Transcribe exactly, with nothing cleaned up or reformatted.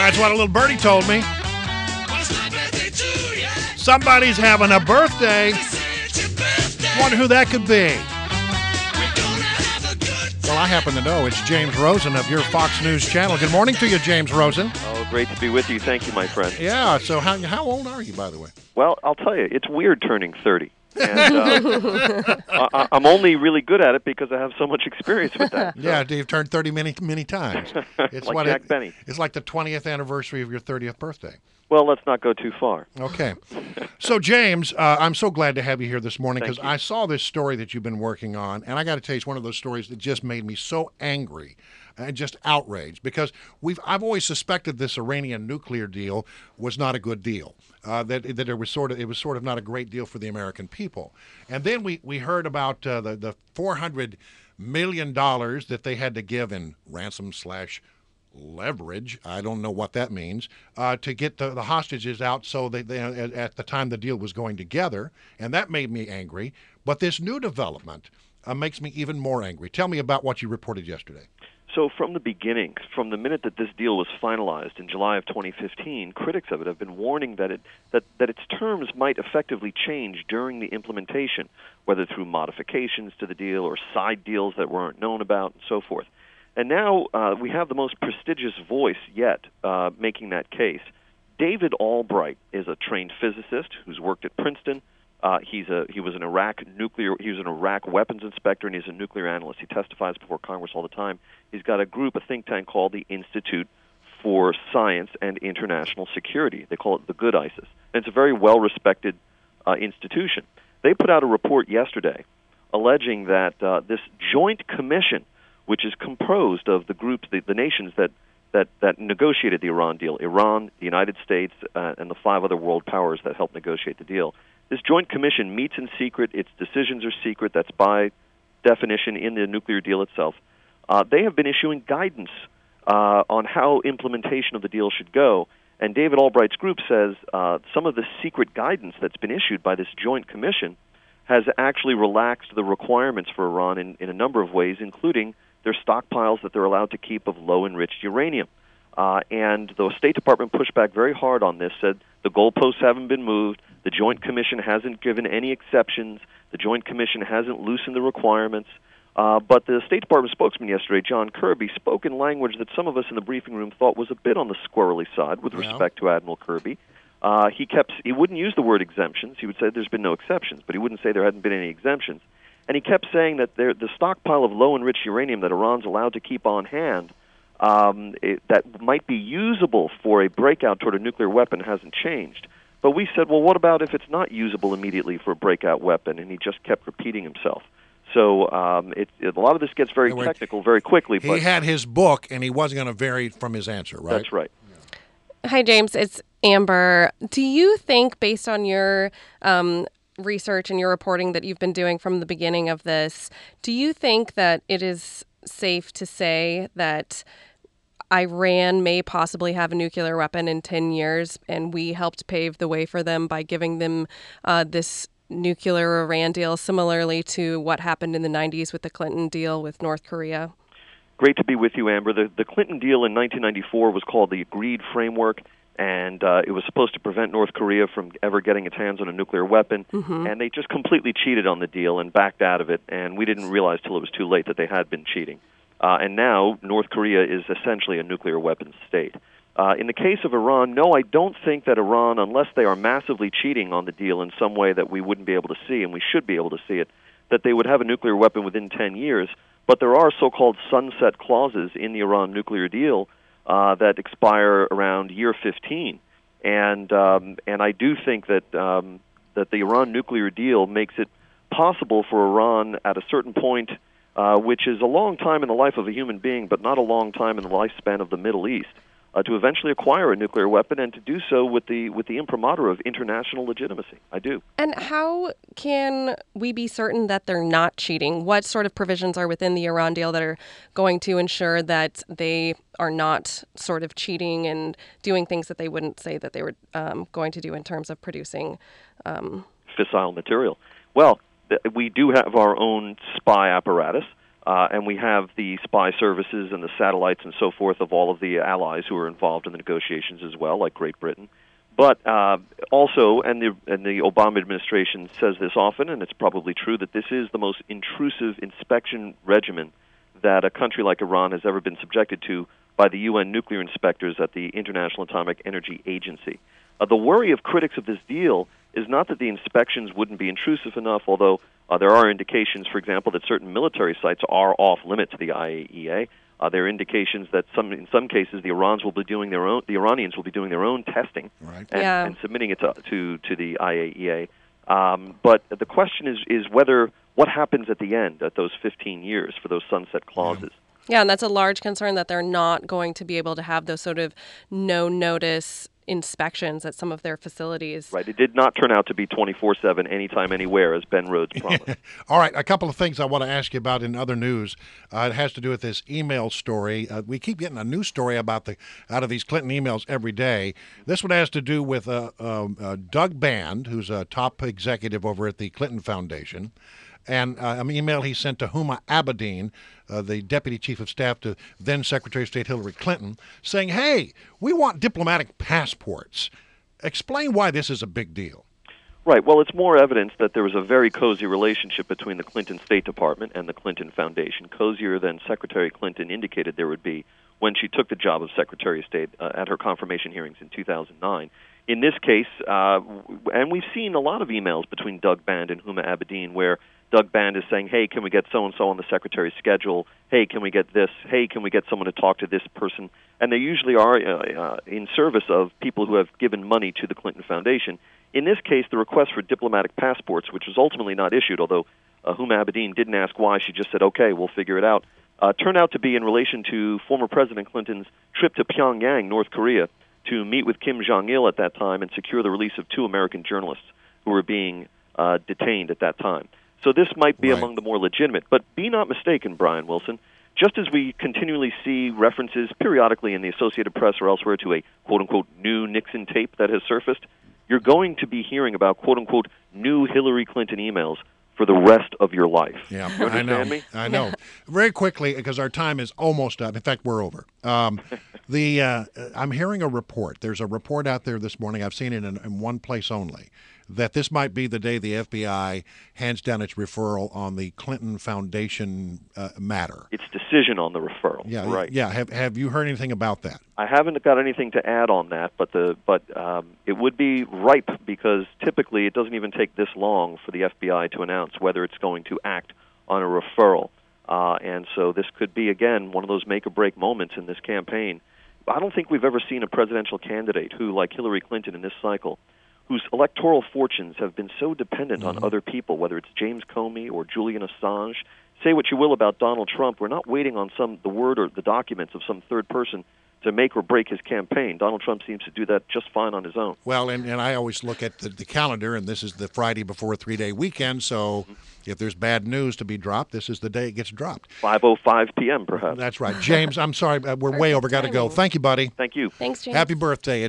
That's what a little birdie told me. Somebody's having a birthday. Wonder who that could be. Well, I happen to know it's James Rosen of your Fox News channel. Good morning to you, James Rosen. Oh, great to be with you. Thank you, my friend. Yeah, so how how old are you, by the way? Well, I'll tell you, it's weird turning thirty. And, uh, I, I'm only really good at it because I have so much experience with that. So. Yeah, you've turned thirty many, many times. It's like what Jack it, Benny. It's like the twentieth anniversary of your thirtieth birthday. Well, let's not go too far. Okay. So, James, uh, I'm so glad to have you here this morning because Thank you. I saw this story that you've been working on, and I got to tell you, it's one of those stories that just made me so angry and just outraged because we've I've always suspected this Iranian nuclear deal was not a good deal, uh, that that it was sort of it was sort of not a great deal for the American people, and then we we heard about uh, the the four hundred million dollars that they had to give in ransom slash leverage, I don't know what that means, uh, to get the, the hostages out so they, they at, at the time the deal was going together, and that made me angry. But this new development uh, makes me even more angry. Tell me about what you reported yesterday. So from the beginning, from the minute that this deal was finalized in July of twenty fifteen, critics of it have been warning that it that, that its terms might effectively change during the implementation, whether through modifications to the deal or side deals that weren't known about and so forth. And now uh, we have the most prestigious voice yet uh, making that case. David Albright is a trained physicist who's worked at Princeton. Uh, he's a he was an Iraq nuclear he was an Iraq weapons inspector, and he's a nuclear analyst. He testifies before Congress all the time. He's got a group, a think tank called the Institute for Science and International Security. They call it the Good ISIS, and it's a very well-respected uh, institution. They put out a report yesterday alleging that uh, this joint commission, which is composed of the groups, the, the nations that, that, that negotiated the Iran deal, Iran, the United States, uh, and the five other world powers that helped negotiate the deal. This joint commission meets in secret. Its decisions are secret. That's by definition in the nuclear deal itself. Uh, they have been issuing guidance uh, on how implementation of the deal should go. And David Albright's group says uh, some of the secret guidance that's been issued by this joint commission has actually relaxed the requirements for Iran in, in a number of ways, including their stockpiles that they're allowed to keep of low-enriched uranium. Uh, and the State Department pushed back very hard on this, said the goalposts haven't been moved, the Joint Commission hasn't given any exceptions, the Joint Commission hasn't loosened the requirements. Uh, but the State Department spokesman yesterday, John Kirby, spoke in language that some of us in the briefing room thought was a bit on the squirrely side with Yeah. respect to Admiral Kirby. Uh, he kept he wouldn't use the word exemptions. He would say there's been no exceptions, but he wouldn't say there hadn't been any exemptions. And he kept saying that there, the stockpile of low-enriched uranium that Iran's allowed to keep on hand um, it, that might be usable for a breakout toward a nuclear weapon hasn't changed. But we said, well, what about if it's not usable immediately for a breakout weapon? And he just kept repeating himself. So um, it, it, a lot of this gets very Anyway, technical very quickly. He but had his book, and he wasn't going to vary from his answer, right? That's right. Hi, James. It's Amber. Do you think, based on your um, research and your reporting that you've been doing from the beginning of this, do you think that it is safe to say that Iran may possibly have a nuclear weapon in ten years, and we helped pave the way for them by giving them uh, this nuclear Iran deal, similarly to what happened in the nineties with the Clinton deal with North Korea? Great to be with you, Amber. The, the Clinton deal in nineteen ninety-four was called the Agreed Framework, and uh, it was supposed to prevent North Korea from ever getting its hands on a nuclear weapon. Mm-hmm. And they just completely cheated on the deal and backed out of it, and we didn't realize till it was too late that they had been cheating. Uh, and now North Korea is essentially a nuclear weapons state. Uh, in the case of Iran, no, I don't think that Iran, unless they are massively cheating on the deal in some way that we wouldn't be able to see, and we should be able to see it, that they would have a nuclear weapon within ten years. But there are so-called sunset clauses in the Iran nuclear deal uh, that expire around year fifteen. And um, and I do think that um, that the Iran nuclear deal makes it possible for Iran at a certain point, uh, which is a long time in the life of a human being, but not a long time in the lifespan of the Middle East, uh, to eventually acquire a nuclear weapon, and to do so with the with the imprimatur of international legitimacy. I do. And how can we be certain that they're not cheating? What sort of provisions are within the Iran deal that are going to ensure that they are not sort of cheating and doing things that they wouldn't say that they were um, going to do in terms of producing um... fissile material? Well, th- we do have our own spy apparatus. Uh, and we have the spy services and the satellites and so forth of all of the allies who are involved in the negotiations as well, like Great Britain. But uh, also, and the, and the Obama administration says this often, and it's probably true, that this is the most intrusive inspection regimen that a country like Iran has ever been subjected to by the U N nuclear inspectors at the International Atomic Energy Agency. Uh, the worry of critics of this deal is not that the inspections wouldn't be intrusive enough, although uh, there are indications, for example, that certain military sites are off-limit to the I A E A. Uh, there are indications that some, in some cases, the Iranians will be doing their own. The Iranians will be doing their own testing Right. and, Yeah. and submitting it to, to to the I A E A. Um, but the question is is whether what happens at the end, at those fifteen years for those sunset clauses. Yeah, and that's a large concern that they're not going to be able to have those sort of no-notice inspections at some of their facilities. Right. It did not turn out to be twenty-four seven, anytime, anywhere, as Ben Rhodes promised. All right, a couple of things I want to ask you about in other news. Uh, it has to do with this email story. Uh, we keep getting a news story about the out of these Clinton emails every day. This one has to do with uh, um, uh, Doug Band, who's a top executive over at the Clinton Foundation, and uh, an email he sent to Huma Abedin, uh, the deputy chief of staff to then Secretary of State Hillary Clinton, saying, hey, we want diplomatic passports. Explain why this is a big deal. Right. Well, it's more evidence that there was a very cozy relationship between the Clinton State Department and the Clinton Foundation, cozier than Secretary Clinton indicated there would be when she took the job of Secretary of State uh, at her confirmation hearings in two thousand nine. In this case, uh, and we've seen a lot of emails between Doug Band and Huma Abedin where Doug Band is saying, hey, can we get so-and-so on the secretary's schedule? Hey, can we get this? Hey, can we get someone to talk to this person? And they usually are uh, uh, in service of people who have given money to the Clinton Foundation. In this case, the request for diplomatic passports, which was ultimately not issued, although uh, Huma Abedin didn't ask why, she just said, okay, we'll figure it out, uh, turned out to be in relation to former President Clinton's trip to Pyongyang, North Korea, to meet with Kim Jong-il at that time and secure the release of two American journalists who were being uh, detained at that time. So this might be Right. among the more legitimate. But be not mistaken, Brian Wilson, just as we continually see references periodically in the Associated Press or elsewhere to a quote-unquote new Nixon tape that has surfaced, you're going to be hearing about quote-unquote new Hillary Clinton emails for the rest of your life. Yeah, You I know. understand me? I know. Very quickly, because our time is almost up. In fact, we're over. Um, the uh, I'm hearing a report. There's a report out there this morning. I've seen it in, in one place only. That this might be the day the F B I hands down its referral on the Clinton Foundation uh, matter. Its decision on the referral. Yeah, right. Yeah. Have Have you heard anything about that? I haven't got anything to add on that, but the but um, it would be ripe because typically it doesn't even take this long for the F B I to announce whether it's going to act on a referral, uh, and so this could be again one of those make or break moments in this campaign. I don't think we've ever seen a presidential candidate who, like Hillary Clinton in this cycle, whose electoral fortunes have been so dependent Mm-hmm. on other people, whether it's James Comey or Julian Assange. Say what you will about Donald Trump, we're not waiting on some the word or the documents of some third person to make or break his campaign. Donald Trump seems to do that just fine on his own. Well, and, and I always look at the, the calendar, and this is the Friday before a three-day weekend, so Mm-hmm. if there's bad news to be dropped, this is the day it gets dropped. five oh five p.m. perhaps. That's right. James, I'm sorry, uh, we're way over. Got to go. timing. Thank you, buddy. Thank you. Thanks, James. Happy birthday.